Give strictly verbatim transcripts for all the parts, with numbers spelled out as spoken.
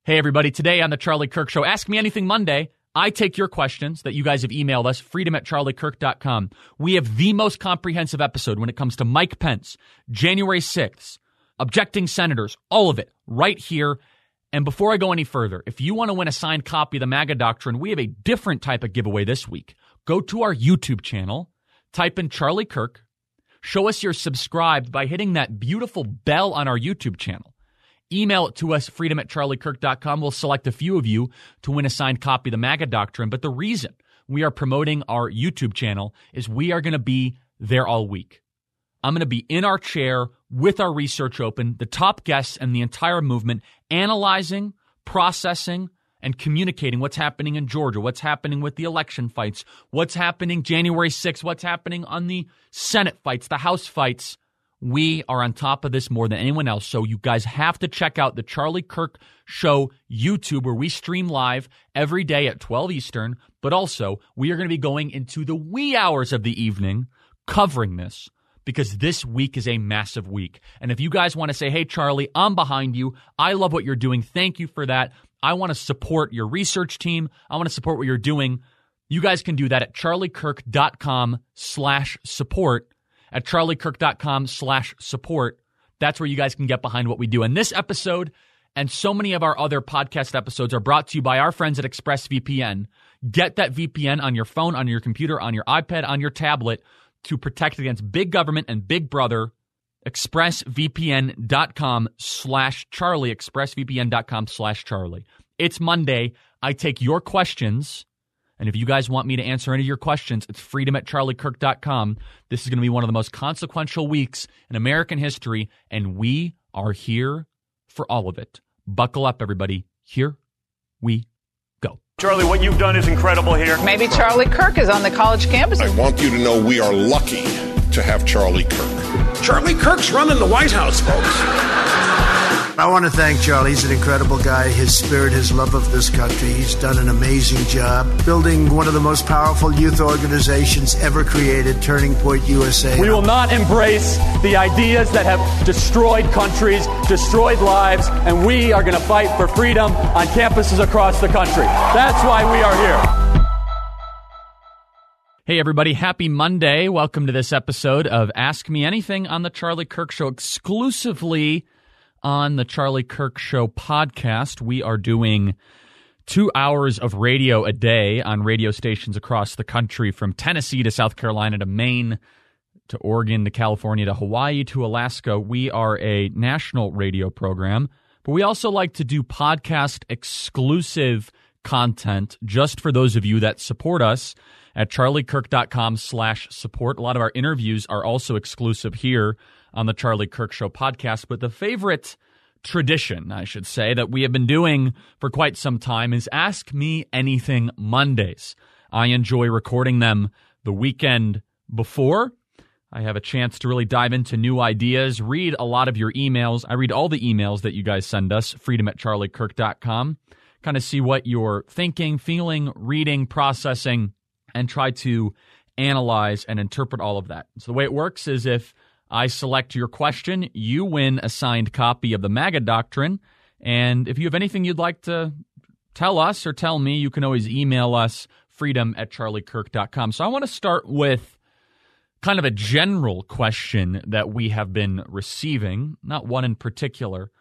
Hey, everybody. Today on The Charlie Kirk Show, Ask Me Anything Monday, I take your questions that you guys have emailed us, freedom at charlie kirk dot com. We have the most comprehensive episode when it comes to Mike Pence, January sixth, objecting senators, all of it right here. And before I go any further, if you want to win a signed copy of the MAGA Doctrine, we have a different type of giveaway this week. Go to our YouTube channel, type in Charlie Kirk, show us you're subscribed by hitting that beautiful bell on our YouTube channel. Email it to us, freedom at charlie kirk dot com. We'll select a few of you to win a signed copy of the MAGA Doctrine. But the reason we are promoting our YouTube channel is we are going to be there all week. I'm going to be in our chair with our research open, the top guests and the entire movement, analyzing, processing, and communicating what's happening in Georgia, what's happening with the election fights, what's happening January sixth, what's happening on the Senate fights, the House fights. We are on top of this more than anyone else, so you guys have to check out the Charlie Kirk Show YouTube, where we stream live every day at twelve Eastern, but also we are going to be going into the wee hours of the evening covering this, because this week is a massive week. And if you guys want to say, hey, Charlie, I'm behind you, I love what you're doing, thank you for that, I want to support your research team, I want to support what you're doing, you guys can do that at charlie kirk dot com slash support. At charlie kirk dot com slash support. That's where you guys can get behind what we do. And this episode and so many of our other podcast episodes are brought to you by our friends at ExpressVPN. Get that V P N on your phone, on your computer, on your iPad, on your tablet to protect against big government and big brother. expressvpn dot com slash Charlie. expressvpn dot com slash Charlie. It's Monday. I take your questions. And if you guys want me to answer any of your questions, it's freedom at charlie kirk dot com. This is going to be one of the most consequential weeks in American history, and we are here for all of it. Buckle up, everybody. Here we go. Charlie, what you've done is incredible here. Maybe Charlie Kirk is on the college campus. I want you to know we are lucky to have Charlie Kirk. Charlie Kirk's running the White House, folks. I want to thank Charlie. He's an incredible guy. His spirit, his love of this country. He's done an amazing job building one of the most powerful youth organizations ever created, Turning Point U S A. We will not embrace the ideas that have destroyed countries, destroyed lives, and we are going to fight for freedom on campuses across the country. That's why we are here. Hey, everybody. Happy Monday. Welcome to this episode of Ask Me Anything on The Charlie Kirk Show, exclusively on the Charlie Kirk Show podcast. We are doing two hours of radio a day on radio stations across the country, from Tennessee to South Carolina to Maine to Oregon to California to Hawaii to Alaska. We are a national radio program, but we also like to do podcast exclusive content just for those of you that support us at charlie kirk dot com slash support. A lot of our interviews are also exclusive here on the Charlie Kirk Show podcast. But the favorite tradition, I should say, that we have been doing for quite some time is Ask Me Anything Mondays. I enjoy recording them the weekend before. I have a chance to really dive into new ideas, read a lot of your emails. I read all the emails that you guys send us, freedom at charlie kirk dot com, kind of see what you're thinking, feeling, reading, processing, and try to analyze and interpret all of that. So the way it works is if I select your question, you win a signed copy of the MAGA Doctrine. And if you have anything you'd like to tell us or tell me, you can always email us, freedom at charlie kirk dot com. So I want to start with kind of a general question that we have been receiving, not one in particular,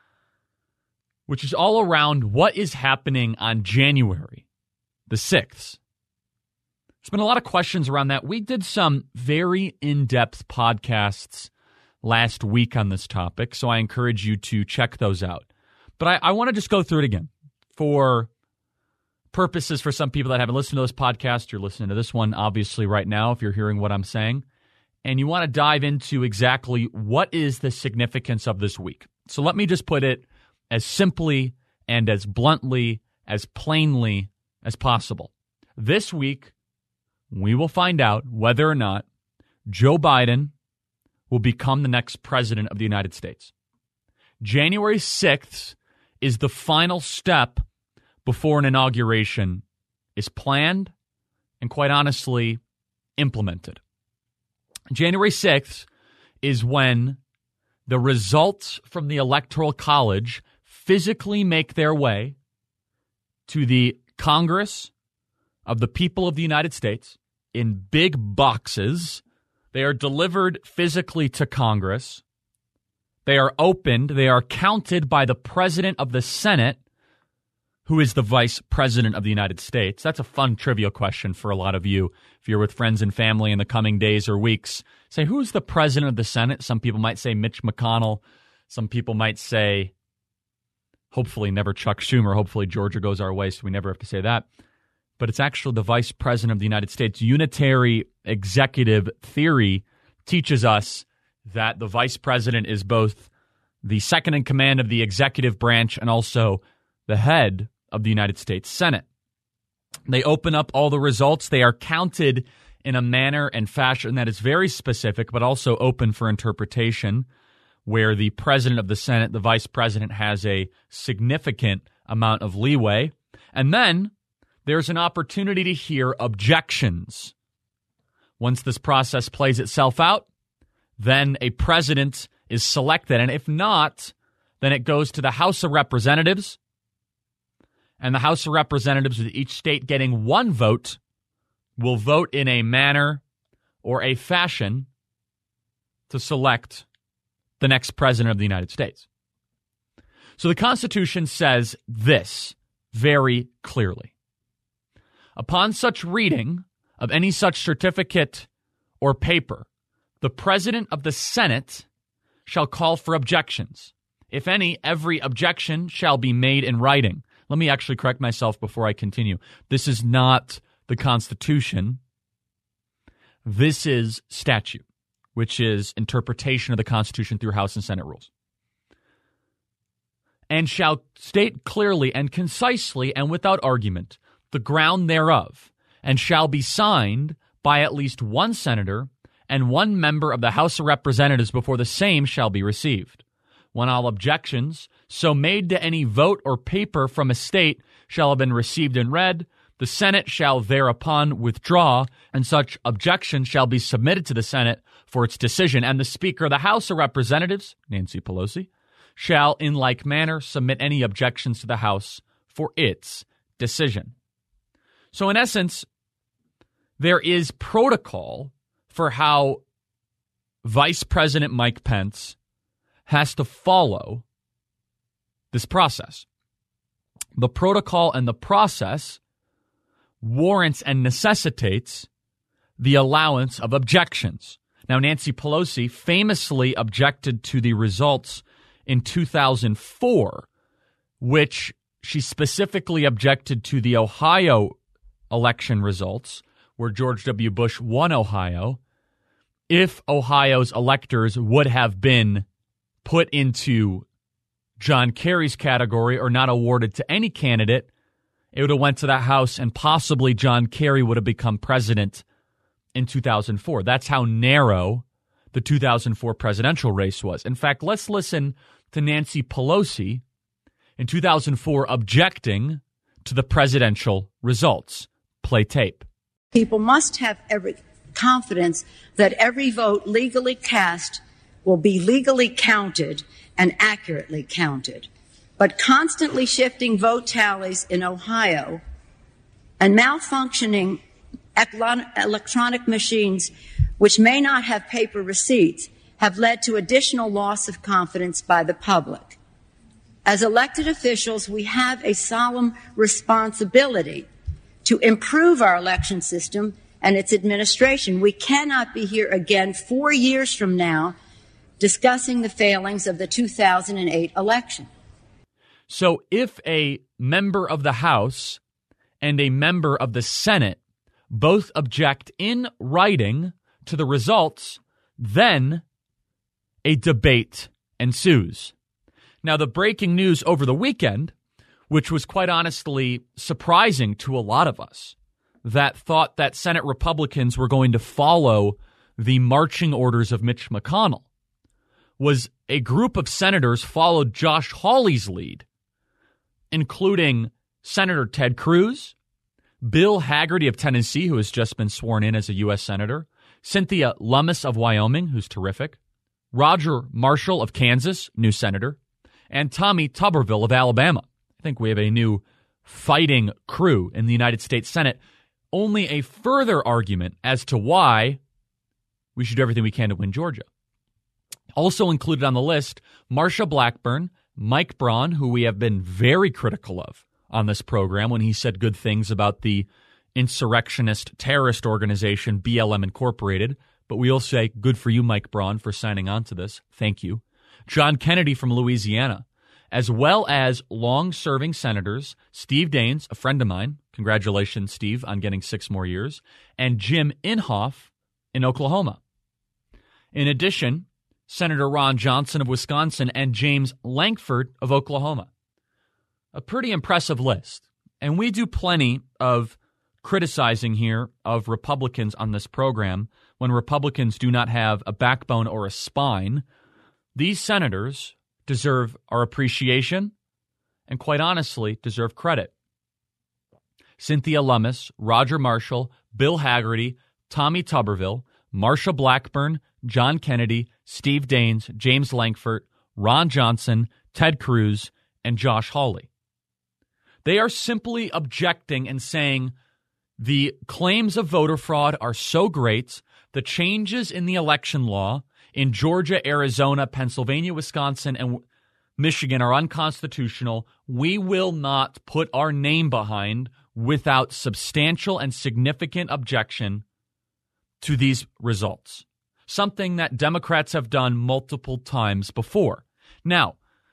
which is all around what is happening on January the sixth. There's been a lot of questions around that. We did some very in-depth podcasts last week on this topic, so I encourage you to check those out. But I, I want to just go through it again for purposes for some people that haven't listened to those podcasts. You're listening to this one, obviously, right now, if you're hearing what I'm saying, and you want to dive into exactly what is the significance of this week. So let me just put it as simply and as bluntly, as plainly as possible. This week, we will find out whether or not Joe Biden will become the next president of the United States. January sixth is the final step before an inauguration is planned and, quite honestly, implemented. January sixth is when the results from the Electoral College physically make their way to the Congress of the people of the United States in big boxes. They are delivered physically to Congress. They are opened. They are counted by the President of the Senate, who is the Vice President of the United States. That's a fun trivia question for a lot of you. If you're with friends and family in the coming days or weeks, say, who's the President of the Senate? Some people might say Mitch McConnell. Some people might say, hopefully never Chuck Schumer. Hopefully Georgia goes our way, so we never have to say that. But it's actually the Vice President of the United States. Unitary executive theory teaches us that the Vice President is both the second in command of the executive branch and also the head of the United States Senate. They open up all the results. They are counted in a manner and fashion that is very specific, but also open for interpretation, where the President of the Senate, the Vice President, has a significant amount of leeway. And then there's an opportunity to hear objections. Once this process plays itself out, then a president is selected. And if not, then it goes to the House of Representatives. And the House of Representatives, with each state getting one vote, will vote in a manner or a fashion to select the next president of the United States. So the Constitution says this very clearly. Upon such reading of any such certificate or paper, the President of the Senate shall call for objections. If any, every objection shall be made in writing. Let me actually correct myself before I continue. This is not the Constitution. This is statute, which is interpretation of the Constitution through House and Senate rules. And shall state clearly and concisely and without argument the ground thereof, and shall be signed by at least one senator and one member of the House of Representatives before the same shall be received. When all objections so made to any vote or paper from a state shall have been received and read, the Senate shall thereupon withdraw, and such objection shall be submitted to the Senate for its decision. And the Speaker of the House of Representatives, Nancy Pelosi, shall in like manner submit any objections to the House for its decision. So in essence, there is protocol for how Vice President Mike Pence has to follow this process. The protocol and the process warrants and necessitates the allowance of objections. Now, Nancy Pelosi famously objected to the results in two thousand four, which she specifically objected to the Ohio election results, where George W. Bush won Ohio. If Ohio's electors would have been put into John Kerry's category or not awarded to any candidate, it would have went to the House and possibly John Kerry would have become president in two thousand four. That's how narrow the two thousand four presidential race was. In fact, let's listen to Nancy Pelosi in two thousand four objecting to the presidential results. Play tape. People must have every confidence that every vote legally cast will be legally counted and accurately counted. But constantly shifting vote tallies in Ohio and malfunctioning electronic machines which may not have paper receipts have led to additional loss of confidence by the public. As elected officials, we have a solemn responsibility to improve our election system and its administration. We cannot be here again four years from now discussing the failings of the two thousand eight election. So if a member of the House and a member of the Senate both object in writing to the results, then a debate ensues. Now, the breaking news over the weekend, which was quite honestly surprising to a lot of us, that thought that Senate Republicans were going to follow the marching orders of Mitch McConnell, was a group of senators followed Josh Hawley's lead, including Senator Ted Cruz, Bill Hagerty of Tennessee, who has just been sworn in as a U S Senator, Cynthia Lummis of Wyoming, who's terrific, Roger Marshall of Kansas, new senator, and Tommy Tuberville of Alabama. I think we have a new fighting crew in the United States Senate, only a further argument as to why we should do everything we can to win Georgia. Also included on the list, Marsha Blackburn, Mike Braun, who we have been very critical of on this program when he said good things about the insurrectionist terrorist organization B L M Incorporated. But we'll say, good for you, Mike Braun, for signing on to this. Thank you. John Kennedy from Louisiana, as well as long-serving senators Steve Daines, a friend of mine. Congratulations, Steve, on getting six more years. And Jim Inhofe in Oklahoma. In addition, Senator Ron Johnson of Wisconsin and James Lankford of Oklahoma. A pretty impressive list. And we do plenty of criticizing here of Republicans on this program when Republicans do not have a backbone or a spine. These senators deserve our appreciation and, quite honestly, deserve credit. Cynthia Lummis, Roger Marshall, Bill Hagerty, Tommy Tuberville, Marsha Blackburn, John Kennedy, Steve Daines, James Lankford, Ron Johnson, Ted Cruz, and Josh Hawley. They are simply objecting and saying the claims of voter fraud are so great, the changes in the election law in Georgia, Arizona, Pennsylvania, Wisconsin, and Michigan are unconstitutional. We will not put our name behind without substantial and significant objection to these results, something that Democrats have done multiple times before. Now,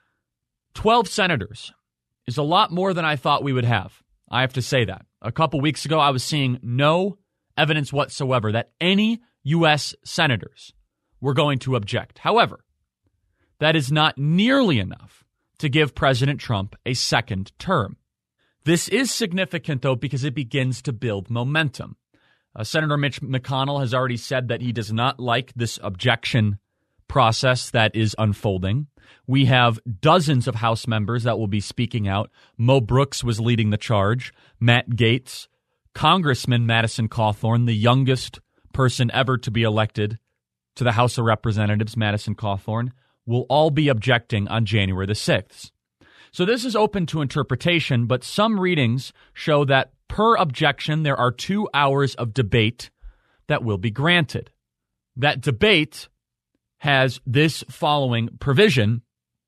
twelve senators is a lot more than I thought we would have. I have to say that. A couple weeks ago, I was seeing no evidence whatsoever that any U S senators were going to object. However, that is not nearly enough to give President Trump a second term. This is significant, though, because it begins to build momentum. Uh, Senator Mitch McConnell has already said that he does not like this objection process that is unfolding. We have dozens of House members that will be speaking out. Mo Brooks was leading the charge. Matt Gaetz, Congressman Madison Cawthorn, the youngest person ever to be elected to the House of Representatives, Madison Cawthorn, will all be objecting on January the sixth. So this is open to interpretation, but some readings show that per objection, there are two hours of debate that will be granted. That debate has this following provision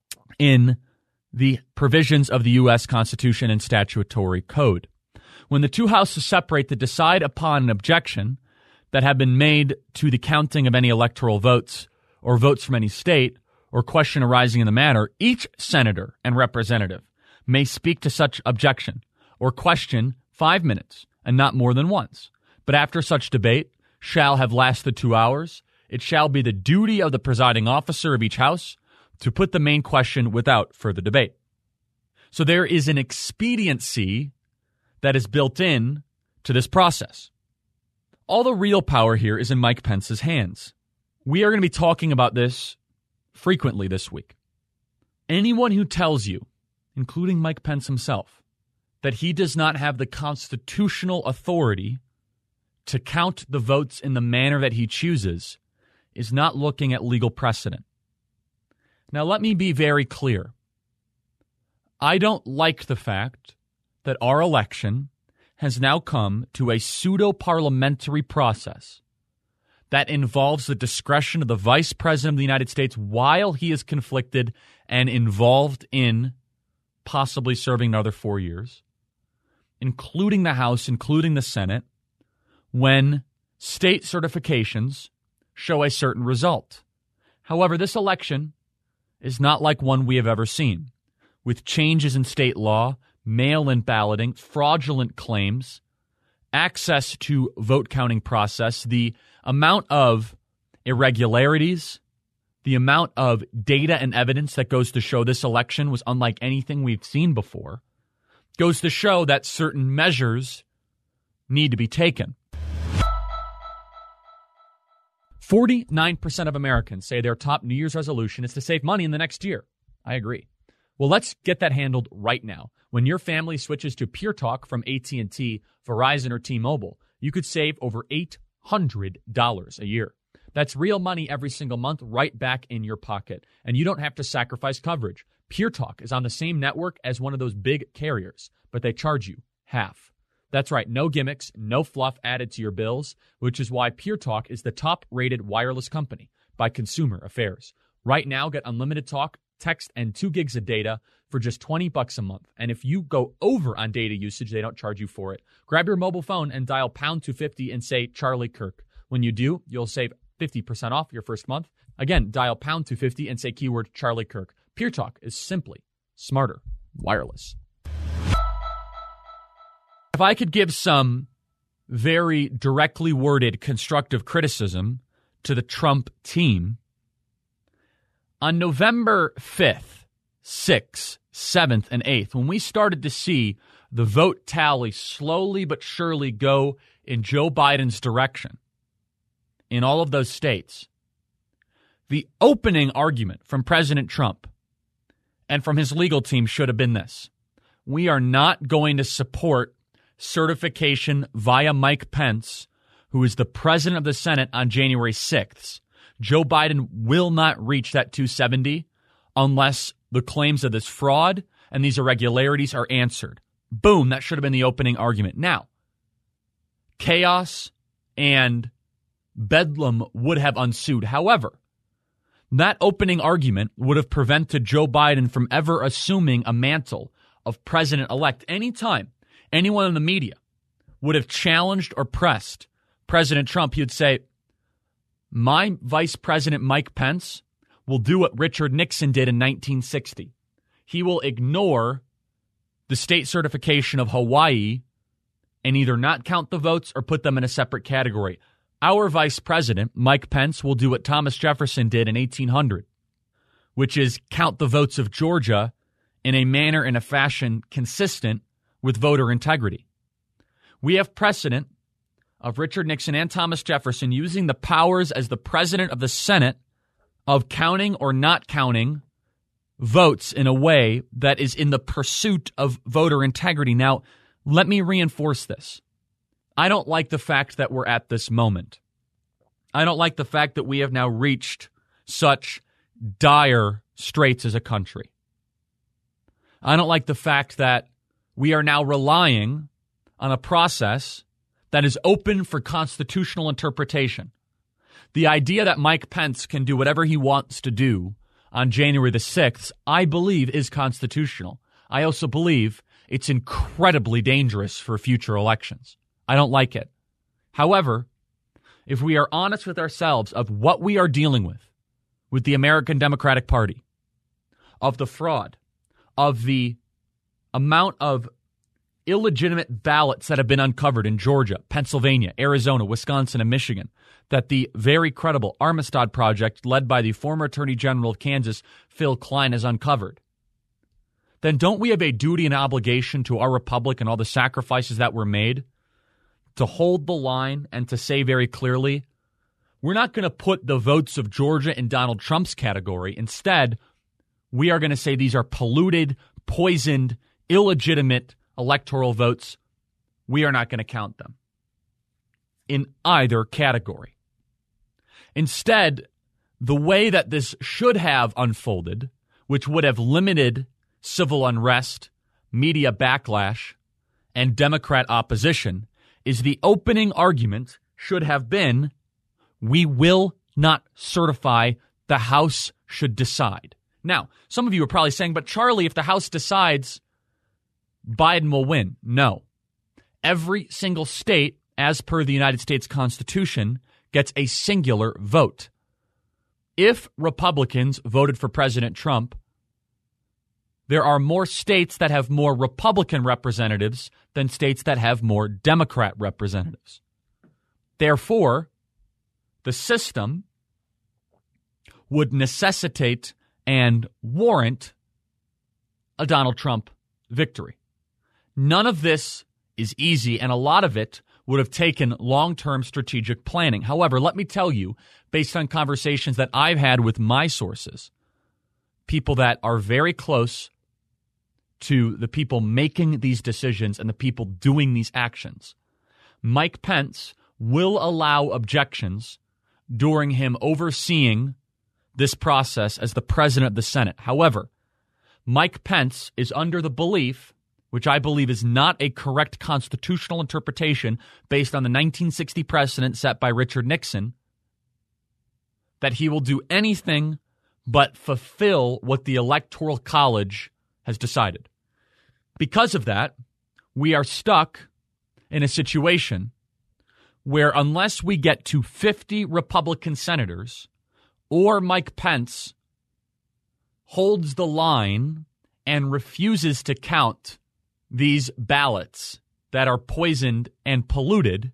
in the provisions of the U S Constitution and statutory code. When the two houses separate to decide upon an objection that have been made to the counting of any electoral votes or votes from any state or question arising in the matter, each senator and representative may speak to such objection or question five minutes and not more than once. But after such debate shall have lasted two hours, it shall be the duty of the presiding officer of each house to put the main question without further debate. So there is an expediency that is built in to this process. All the real power here is in Mike Pence's hands. We are going to be talking about this frequently this week. Anyone who tells you, including Mike Pence himself, that he does not have the constitutional authority to count the votes in the manner that he chooses is not looking at legal precedent. Now, let me be very clear. I don't like the fact that our election has now come to a pseudo-parliamentary process that involves the discretion of the Vice President of the United States while he is conflicted and involved in possibly serving another four years, including the House, including the Senate, when state certifications show a certain result. However, this election is not like one we have ever seen, with changes in state law, mail-in balloting, fraudulent claims, access to vote counting process, the amount of irregularities, the amount of data and evidence that goes to show this election was unlike anything we've seen before, goes to show that certain measures need to be taken. forty-nine percent of Americans say their top New Year's resolution is to save money in the next year. I agree. Well, let's get that handled right now. When your family switches to Pure Talk from A T and T, Verizon, or T-Mobile, you could save over eight hundred dollars a year. That's real money every single month right back in your pocket. And you don't have to sacrifice coverage. Pure Talk is on the same network as one of those big carriers, but they charge you half. That's right, no gimmicks, no fluff added to your bills, which is why Pure Talk is the top-rated wireless company by Consumer Affairs. Right now, get unlimited talk, text, and two gigs of data for just twenty bucks a month. And if you go over on data usage, they don't charge you for it. Grab your mobile phone and dial pound two fifty and say Charlie Kirk. When you do, you'll save fifty percent off your first month. Again, dial pound two fifty and say keyword Charlie Kirk. Pure Talk is simply smarter wireless. If I could give some very directly worded constructive criticism to the Trump team, on November fifth, sixth, seventh, and eighth, when we started to see the vote tally slowly but surely go in Joe Biden's direction in all of those states, the opening argument from President Trump and from his legal team should have been this: we are not going to support certification via Mike Pence, who is the president of the Senate, on January sixth. Joe Biden will not reach that two seventy unless the claims of this fraud and these irregularities are answered. Boom, that should have been the opening argument. Now, chaos and bedlam would have ensued. However, that opening argument would have prevented Joe Biden from ever assuming a mantle of president-elect. Anytime anyone in the media would have challenged or pressed President Trump, he would say, my Vice President Mike Pence will do what Richard Nixon did in nineteen sixty. He will ignore the state certification of Hawaii and either not count the votes or put them in a separate category. Our Vice President, Mike Pence, will do what Thomas Jefferson did in eighteen hundred, which is count the votes of Georgia in a manner and a fashion consistent with voter integrity. We have precedent of Richard Nixon and Thomas Jefferson using the powers as the president of the Senate of counting or not counting votes in a way that is in the pursuit of voter integrity. Now, let me reinforce this. I don't like the fact that we're at this moment. I don't like the fact that we have now reached such dire straits as a country. I don't like the fact that we are now relying on a process that is open for constitutional interpretation. The idea that Mike Pence can do whatever he wants to do on January the sixth, I believe, is constitutional. I also believe it's incredibly dangerous for future elections. I don't like it. However, if we are honest with ourselves of what we are dealing with, with the American Democratic Party, of the fraud, of the amount of illegitimate ballots that have been uncovered in Georgia, Pennsylvania, Arizona, Wisconsin, and Michigan, that the very credible Armistead Project, led by the former Attorney General of Kansas, Phil Klein, has uncovered, then don't we have a duty and obligation to our republic and all the sacrifices that were made to hold the line and to say very clearly, we're not going to put the votes of Georgia in Donald Trump's category. Instead, we are going to say these are polluted, poisoned, illegitimate electoral votes. We are not going to count them in either category. Instead, the way that this should have unfolded, which would have limited civil unrest, media backlash, and Democrat opposition, is the opening argument should have been, we will not certify, the House should decide. Now, some of you are probably saying, but Charlie, if the House decides, Biden will win. No. Every single state, as per the United States Constitution, gets a singular vote. If Republicans voted for President Trump, there are more states that have more Republican representatives than states that have more Democrat representatives. Therefore, the system would necessitate and warrant a Donald Trump victory. None of this is easy, and a lot of it would have taken long-term strategic planning. However, let me tell you, based on conversations that I've had with my sources, people that are very close to the people making these decisions and the people doing these actions, Mike Pence will allow objections during him overseeing this process as the president of the Senate. However, Mike Pence is under the belief, which I believe is not a correct constitutional interpretation based on the nineteen sixty precedent set by Richard Nixon, that he will do anything but fulfill what the Electoral College has decided. Because of that, we are stuck in a situation where unless we get to fifty Republican senators or Mike Pence holds the line and refuses to count these ballots that are poisoned and polluted,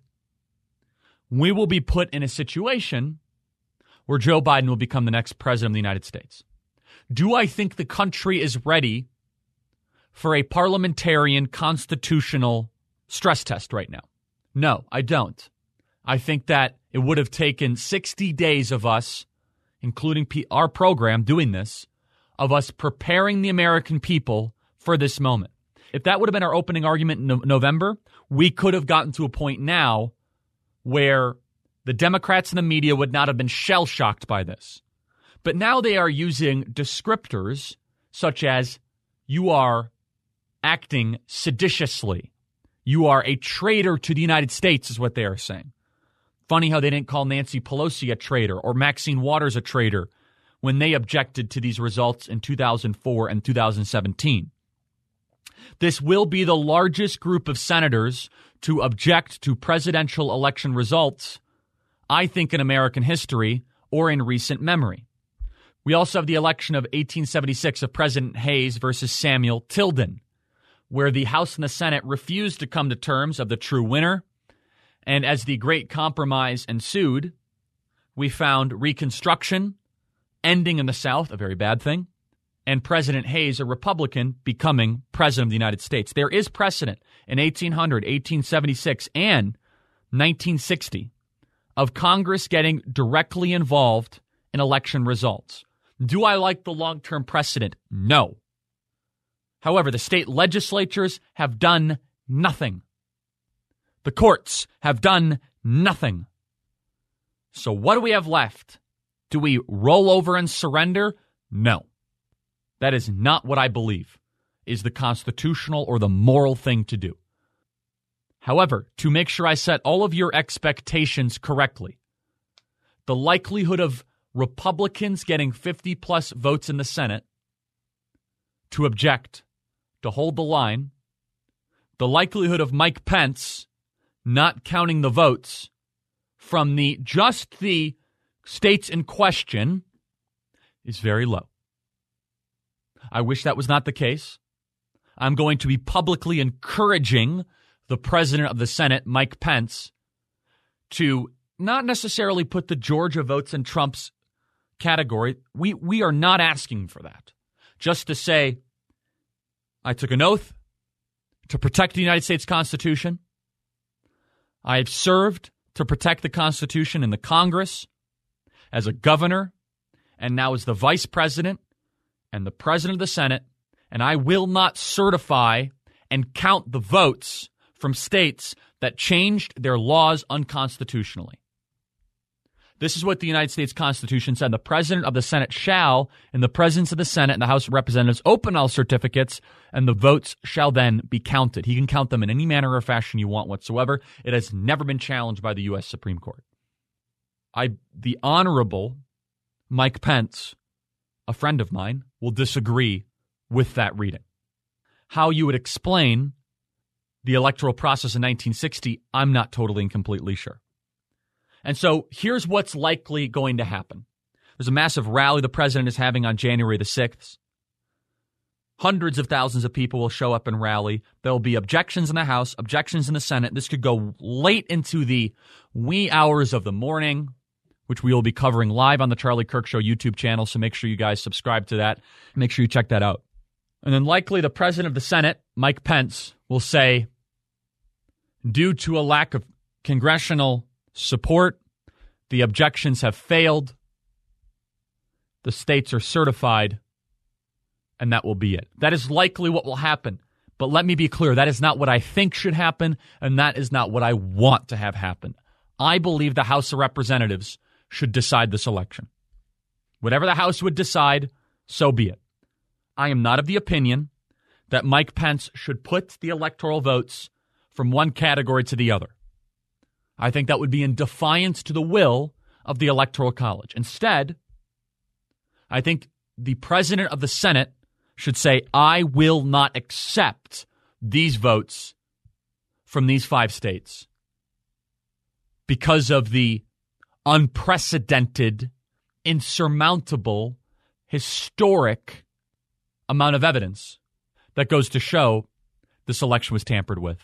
we will be put in a situation where Joe Biden will become the next president of the United States. Do I think the country is ready for a parliamentarian constitutional stress test right now? No, I don't. I think that it would have taken sixty days of us, including P- our program doing this, of us preparing the American people for this moment. If that would have been our opening argument in no- November, we could have gotten to a point now where the Democrats and the media would not have been shell-shocked by this. But now they are using descriptors such as you are acting seditiously. You are a traitor to the United States is what they are saying. Funny how they didn't call Nancy Pelosi a traitor or Maxine Waters a traitor when they objected to these results in two thousand four and two thousand seventeen. This will be the largest group of senators to object to presidential election results, I think, in American history or in recent memory. We also have the election of eighteen seventy-six of President Hayes versus Samuel Tilden, where the House and the Senate refused to come to terms of the true winner. And as the Great Compromise ensued, we found Reconstruction ending in the South, a very bad thing, and President Hayes, a Republican, becoming president of the United States. There is precedent in eighteen hundred, eighteen seventy-six, and nineteen sixty of Congress getting directly involved in election results. Do I like the long-term precedent? No. However, the state legislatures have done nothing. The courts have done nothing. So what do we have left? Do we roll over and surrender? No. That is not what I believe is the constitutional or the moral thing to do. However, to make sure I set all of your expectations correctly, the likelihood of Republicans getting fifty plus votes in the Senate to object, to hold the line, the likelihood of Mike Pence not counting the votes from the just the states in question is very low. I wish that was not the case. I'm going to be publicly encouraging the president of the Senate, Mike Pence, to not necessarily put the Georgia votes in Trump's category. We we are not asking for that. Just to say, I took an oath to protect the United States Constitution. I have served to protect the Constitution in the Congress, as a governor, and now as the vice president and the president of the Senate, and I will not certify and count the votes from states that changed their laws unconstitutionally. This is what the United States Constitution said. The president of the Senate shall, in the presence of the Senate and the House of Representatives, open all certificates, and the votes shall then be counted. He can count them in any manner or fashion you want whatsoever. It has never been challenged by the U S Supreme Court. I, the Honorable Mike Pence, a friend of mine, will disagree with that reading. How you would explain the electoral process in nineteen sixty, I'm not totally and completely sure. And so here's what's likely going to happen. There's a massive rally the president is having on January the sixth. Hundreds of thousands of people will show up and rally. There will be objections in the House, objections in the Senate. This could go late into the wee hours of the morning, which we will be covering live on the Charlie Kirk Show YouTube channel, so make sure you guys subscribe to that. Make sure you check that out. And then likely the president of the Senate, Mike Pence, will say, due to a lack of congressional support, the objections have failed. The states are certified, and that will be it. That is likely what will happen. But let me be clear, that is not what I think should happen, and that is not what I want to have happen. I believe the House of Representatives should decide this election. Whatever the House would decide, so be it. I am not of the opinion that Mike Pence should put the electoral votes from one category to the other. I think that would be in defiance to the will of the Electoral College. Instead, I think the president of the Senate should say, I will not accept these votes from these five states because of the unprecedented, insurmountable, historic amount of evidence that goes to show this election was tampered with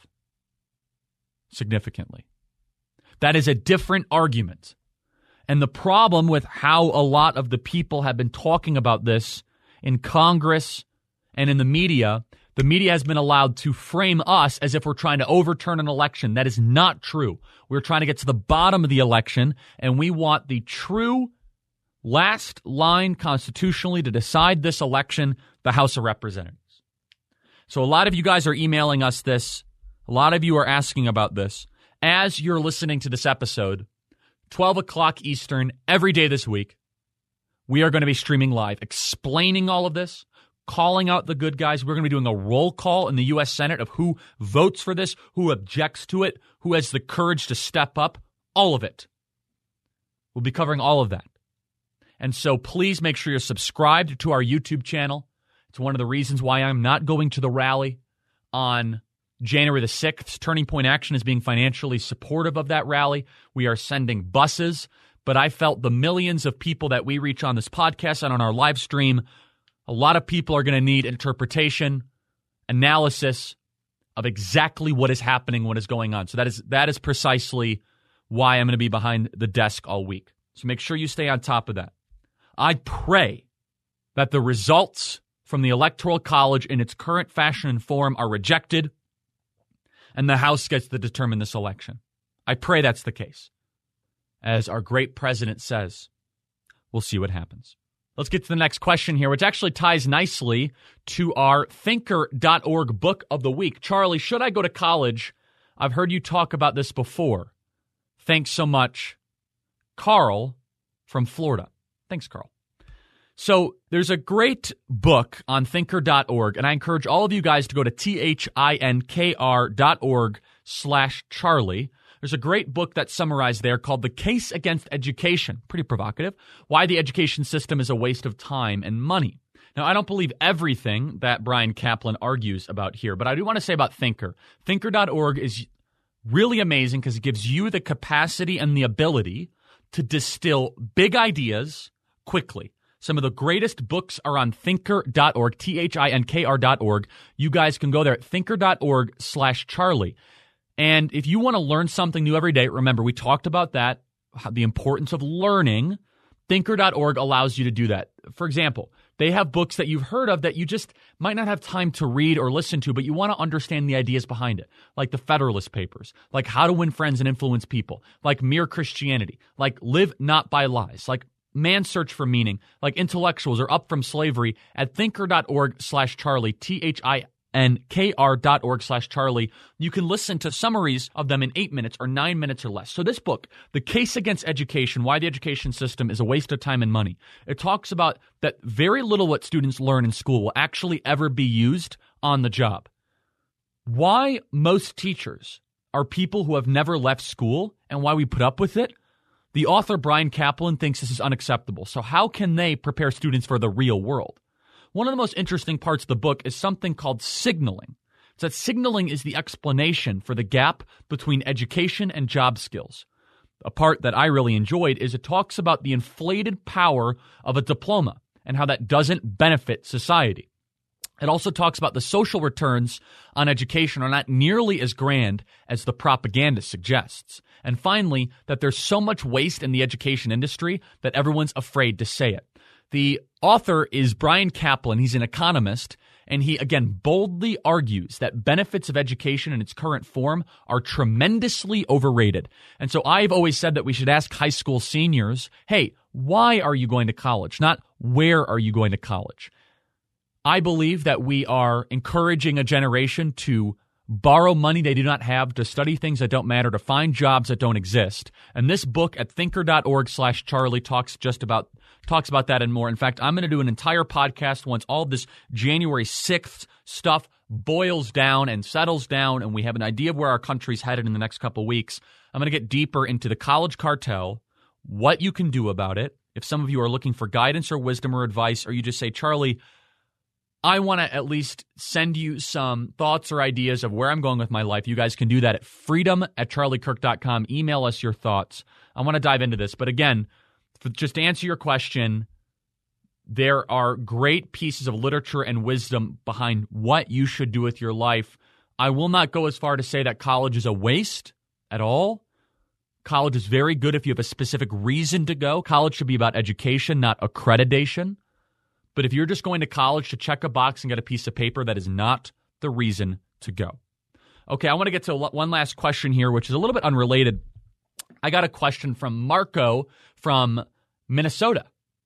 significantly. That is a different argument. And the problem with how a lot of the people have been talking about this in Congress and in the media, the media has been allowed to frame us as if we're trying to overturn an election. That is not true. We're trying to get to the bottom of the election, and we want the true last line constitutionally to decide this election, the House of Representatives. So a lot of you guys are emailing us this. A lot of you are asking about this. As you're listening to this episode, twelve o'clock Eastern, every day this week, we are going to be streaming live, explaining all of this, calling out the good guys. We're going to be doing a roll call in the U S Senate of who votes for this, who objects to it, who has the courage to step up, all of it. We'll be covering all of that. And so please make sure you're subscribed to our YouTube channel. It's one of the reasons why I'm not going to the rally on January the sixth. Turning Point Action is being financially supportive of that rally. We are sending buses, but I felt the millions of people that we reach on this podcast and on our live stream, a lot of people are going to need interpretation, analysis of exactly what is happening, what is going on. So that is that is precisely why I'm going to be behind the desk all week. So make sure you stay on top of that. I pray that the results from the Electoral College in its current fashion and form are rejected, and the House gets to determine this election. I pray that's the case. As our great president says, we'll see what happens. Let's get to the next question here, which actually ties nicely to our thinker dot org book of the week. Charlie, should I go to college? I've heard you talk about this before. Thanks so much, Carl from Florida. Thanks, Carl. So there's a great book on thinker dot org, and I encourage all of you guys to go to T H I N K R dot org slash Charlie. There's a great book that's summarized there called The Case Against Education. Pretty provocative. Why the education system is a waste of time and money. Now, I don't believe everything that Bryan Caplan argues about here, but I do want to say about Thinker. thinker dot org is really amazing because it gives you the capacity and the ability to distill big ideas quickly. Some of the greatest books are on thinker dot org, T H I N K R dot org. You guys can go there at thinker dot org slash Charlie. And if you want to learn something new every day, remember, we talked about that, the importance of learning. thinker dot org allows you to do that. For example, they have books that you've heard of that you just might not have time to read or listen to, but you want to understand the ideas behind it, like the Federalist Papers, like How to Win Friends and Influence People, like Mere Christianity, like Live Not by Lies, like Man's Search for Meaning, like Intellectuals or Up from Slavery at thinker dot org slash Charlie, T H I N K R dot org slash Charlie. You can listen to summaries of them in eight minutes or nine minutes or less. So this book, The Case Against Education, Why the Education System is a Waste of Time and Money, it talks about that very little what students learn in school will actually ever be used on the job. Why most teachers are people who have never left school and why we put up with it. The author, Bryan Caplan, thinks this is unacceptable. So how can they prepare students for the real world? One of the most interesting parts of the book is something called signaling. It's that signaling is the explanation for the gap between education and job skills. A part that I really enjoyed is it talks about the inflated power of a diploma and how that doesn't benefit society. It also talks about the social returns on education are not nearly as grand as the propaganda suggests. And finally, that there's so much waste in the education industry that everyone's afraid to say it. The author is Bryan Caplan. He's an economist, and he, again, boldly argues that benefits of education in its current form are tremendously overrated. And so I've always said that we should ask high school seniors, hey, why are you going to college? Not where are you going to college? I believe that we are encouraging a generation to borrow money they do not have, to study things that don't matter, to find jobs that don't exist. And this book at thinker dot org slash Charlie talks just about talks about that and more. In fact, I'm going to do an entire podcast once all of this January sixth stuff boils down and settles down and we have an idea of where our country's headed in the next couple weeks. I'm going to get deeper into the college cartel, what you can do about it. If some of you are looking for guidance or wisdom or advice, or you just say, Charlie, I want to at least send you some thoughts or ideas of where I'm going with my life, you guys can do that at freedom at charlie kirk dot com. Email us your thoughts. I want to dive into this. But again, for, just to answer your question, there are great pieces of literature and wisdom behind what you should do with your life. I will not go as far to say that college is a waste at all. College is very good if you have a specific reason to go. College should be about education, not accreditation. But if you're just going to college to check a box and get a piece of paper, that is not the reason to go. Okay, I want to get to one last question here, which is a little bit unrelated. I got a question from Marco from Minnesota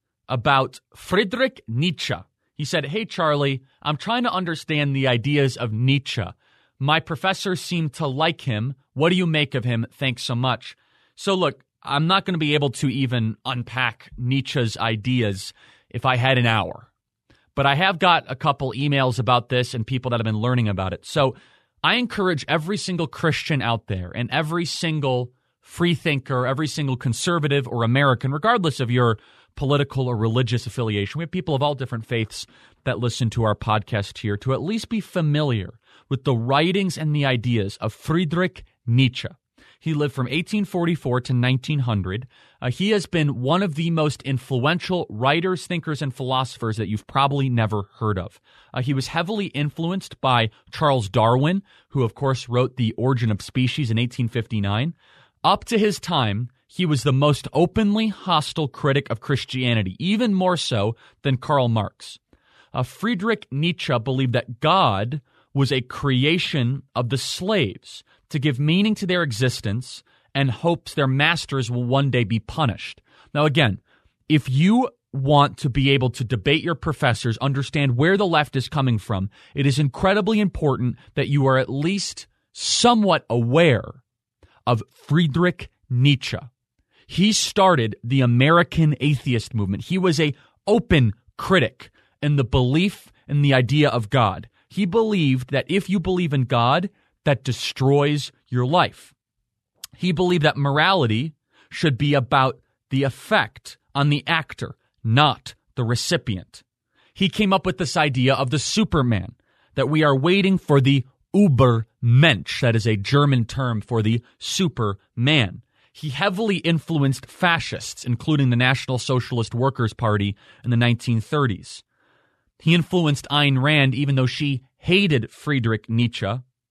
about Friedrich Nietzsche. He said, hey, Charlie, I'm trying to understand the ideas of Nietzsche. My professors seem to like him. What do you make of him? Thanks so much. So look, I'm not going to be able to even unpack Nietzsche's ideas if I had an hour. But I have got a couple emails about this and people that have been learning about it. So I encourage every single Christian out there and every single free thinker, every single conservative or American, regardless of your political or religious affiliation. We have people of all different faiths that listen to our podcast here, to at least be familiar with the writings and the ideas of Friedrich Nietzsche. He lived from eighteen forty-four to nineteen hundred. Uh, he has been one of the most influential writers, thinkers, and philosophers that you've probably never heard of. Uh, he was heavily influenced by Charles Darwin, who, of course, wrote The Origin of Species in eighteen fifty-nine. Up to his time, he was the most openly hostile critic of Christianity, even more so than Karl Marx. Uh, Friedrich Nietzsche believed that God was a creation of the slaves to give meaning to their existence and hopes their masters will one day be punished. Now, again, if you want to be able to debate your professors, understand where the left is coming from, it is incredibly important that you are at least somewhat aware of Friedrich Nietzsche. He started the American atheist movement. He was a open critic in the belief in the idea of God. He believed that if you believe in God, that destroys your life. He believed that morality should be about the effect on the actor, not the recipient. He came up with this idea of the Superman, that we are waiting for the Übermensch, that is a German term for the Superman. He heavily influenced fascists, including the National Socialist Workers' Party in the nineteen thirties. He influenced Ayn Rand, even though she hated Friedrich Nietzsche.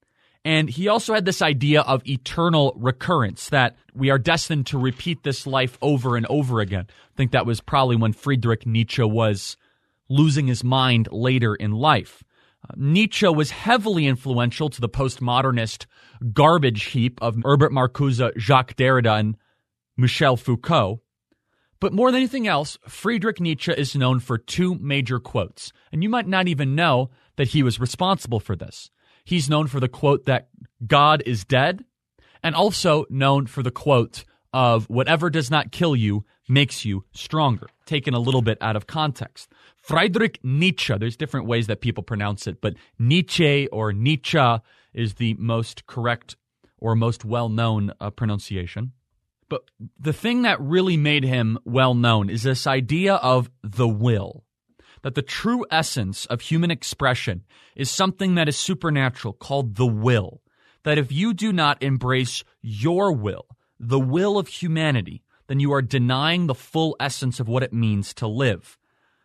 And he also had this idea of eternal recurrence, that we are destined to repeat this life over and over again. I think that was probably when Friedrich Nietzsche was losing his mind later in life. Uh, Nietzsche was heavily influential to the postmodernist garbage heap of Herbert Marcuse, Jacques Derrida, and Michel Foucault. But more than anything else, Friedrich Nietzsche is known for two major quotes. And you might not even know that he was responsible for this. He's known for the quote that God is dead, and also known for the quote of whatever does not kill you makes you stronger, taken a little bit out of context. Friedrich Nietzsche, there's different ways that people pronounce it, but Nietzsche or Nietzsche is the most correct or most well-known uh, pronunciation. But the thing that really made him well-known is this idea of the will, that the true essence of human expression is something that is supernatural called the will, that if you do not embrace your will, the will of humanity, then you are denying the full essence of what it means to live.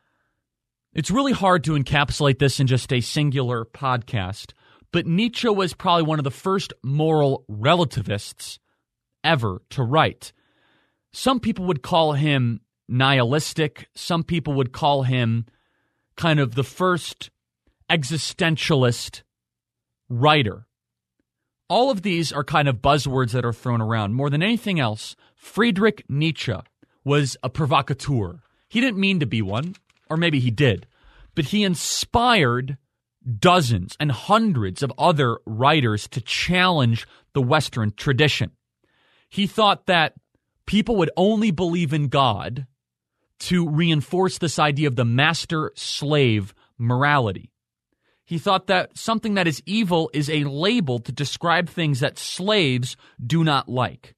It's really hard to encapsulate this in just a singular podcast, but Nietzsche was probably one of the first moral relativists ever to write. Some people would call him nihilistic. Some people would call him kind of the first existentialist writer. All of these are kind of buzzwords that are thrown around. More than anything else, Friedrich Nietzsche was a provocateur. He didn't mean to be one, or maybe he did, but he inspired dozens and hundreds of other writers to challenge the Western tradition. He thought that people would only believe in God to reinforce this idea of the master-slave morality. He thought that something that is evil is a label to describe things that slaves do not like.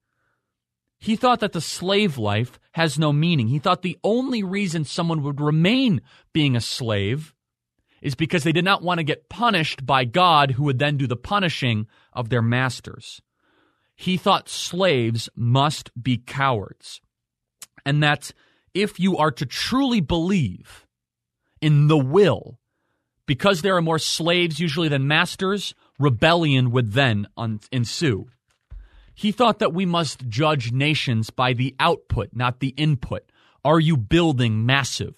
He thought that the slave life has no meaning. He thought the only reason someone would remain being a slave is because they did not want to get punished by God, who would then do the punishing of their masters. He thought slaves must be cowards, and that if you are to truly believe in the will, because there are more slaves usually than masters, rebellion would then un- ensue. He thought that we must judge nations by the output, not the input. Are you building massive,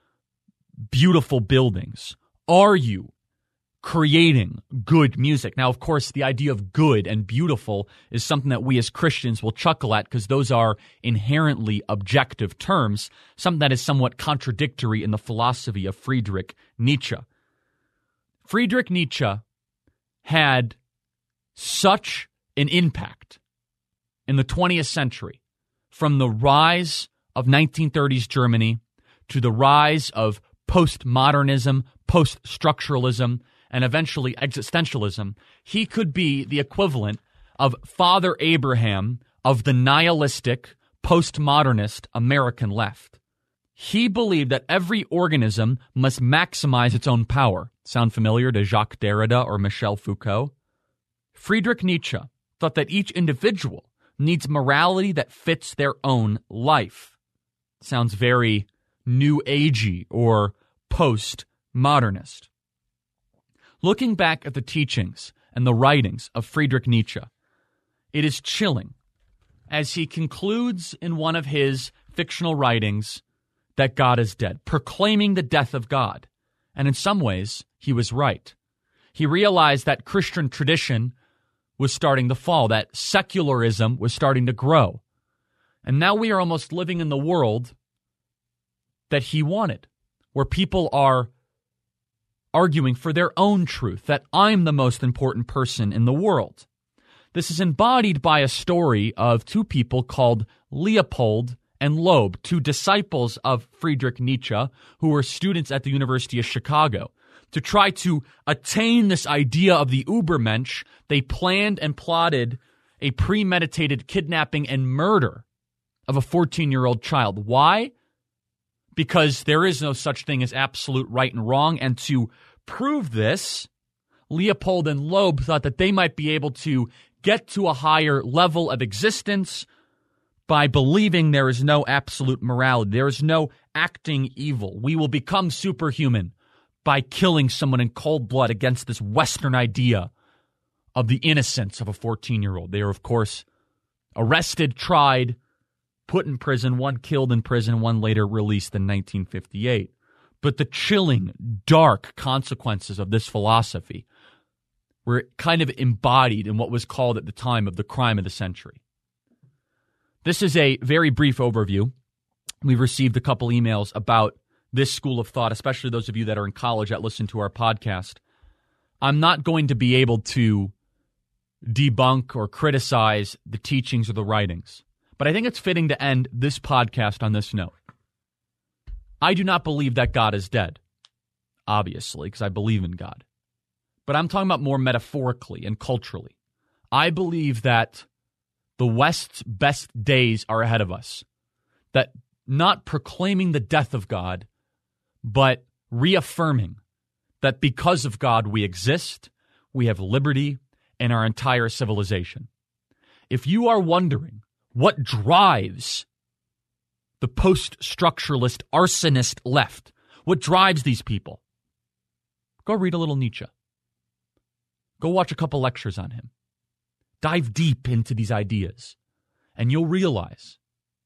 beautiful buildings? Are you creating good music? Now, of course, the idea of good and beautiful is something that we as Christians will chuckle at because those are inherently objective terms, something that is somewhat contradictory in the philosophy of Friedrich Nietzsche. Friedrich Nietzsche had such an impact in the twentieth century, from the rise of nineteen thirties Germany to the rise of postmodernism, post-structuralism, and eventually existentialism. He could be the equivalent of Father Abraham of the nihilistic, postmodernist American left. He believed that every organism must maximize its own power. Sound familiar to Jacques Derrida or Michel Foucault? Friedrich Nietzsche thought that each individual needs morality that fits their own life. Sounds very New Agey or post-modernist. Looking back at the teachings and the writings of Friedrich Nietzsche, it is chilling as he concludes in one of his fictional writings that God is dead, proclaiming the death of God. And in some ways, he was right. He realized that Christian tradition was starting to fall, that secularism was starting to grow. And now we are almost living in the world that he wanted, where people are arguing for their own truth, that I'm the most important person in the world. This is embodied by a story of two people called Leopold and Loeb, two disciples of Friedrich Nietzsche who were students at the University of Chicago. To try to attain this idea of the Übermensch, they planned and plotted a premeditated kidnapping and murder of a fourteen-year-old child. Why? Because there is no such thing as absolute right and wrong, and to prove this, Leopold and Loeb thought that they might be able to get to a higher level of existence by believing there is no absolute morality. There is no acting evil. We will become superhuman by killing someone in cold blood against this Western idea of the innocence of a fourteen-year-old. They are, of course, arrested, tried, put in prison, one killed in prison, one later released in nineteen fifty-eight. But the chilling, dark consequences of this philosophy were kind of embodied in what was called at the time of the crime of the century. This is a very brief overview. We've received a couple emails about this school of thought, especially those of you that are in college that listen to our podcast. I'm not going to be able to debunk or criticize the teachings or the writings, but I think it's fitting to end this podcast on this note. I do not believe that God is dead, obviously, because I believe in God. But I'm talking about more metaphorically and culturally. I believe that the West's best days are ahead of us, that not proclaiming the death of God, but reaffirming that because of God we exist, we have liberty in our entire civilization. If you are wondering what drives the post-structuralist arsonist left, what drives these people, go read a little Nietzsche. Go watch a couple lectures on him. Dive deep into these ideas, and you'll realize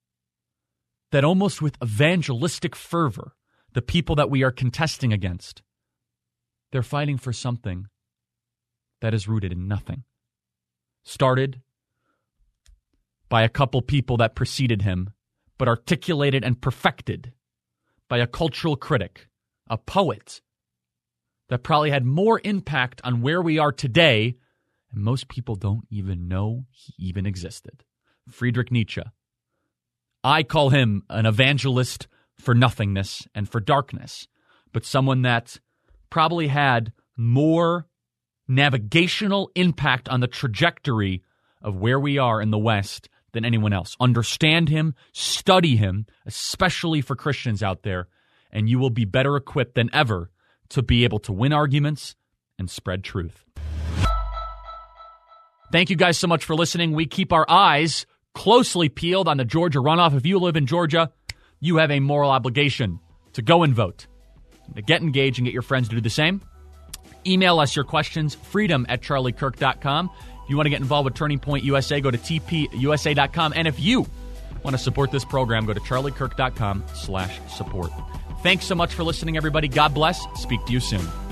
that almost with evangelistic fervor, the people that we are contesting against, they're fighting for something that is rooted in nothing. Started by a couple people that preceded him, but articulated and perfected by a cultural critic, a poet, that probably had more impact on where we are today, and most people don't even know he even existed. Friedrich Nietzsche. I call him an evangelist for nothingness and for darkness, but someone that probably had more navigational impact on the trajectory of where we are in the West than anyone else. Understand him, study him, especially for Christians out there, and you will be better equipped than ever to be able to win arguments and spread truth. Thank you guys so much for listening. We keep our eyes closely peeled on the Georgia runoff. If you live in Georgia, you have a moral obligation to go and vote, to get engaged and get your friends to do the same. Email us your questions, freedom at charlie kirk dot com. If you want to get involved with Turning Point U S A, go to t p u s a dot com. And if you want to support this program, go to charlie kirk dot com slash support. Thanks so much for listening, everybody. God bless. Speak to you soon.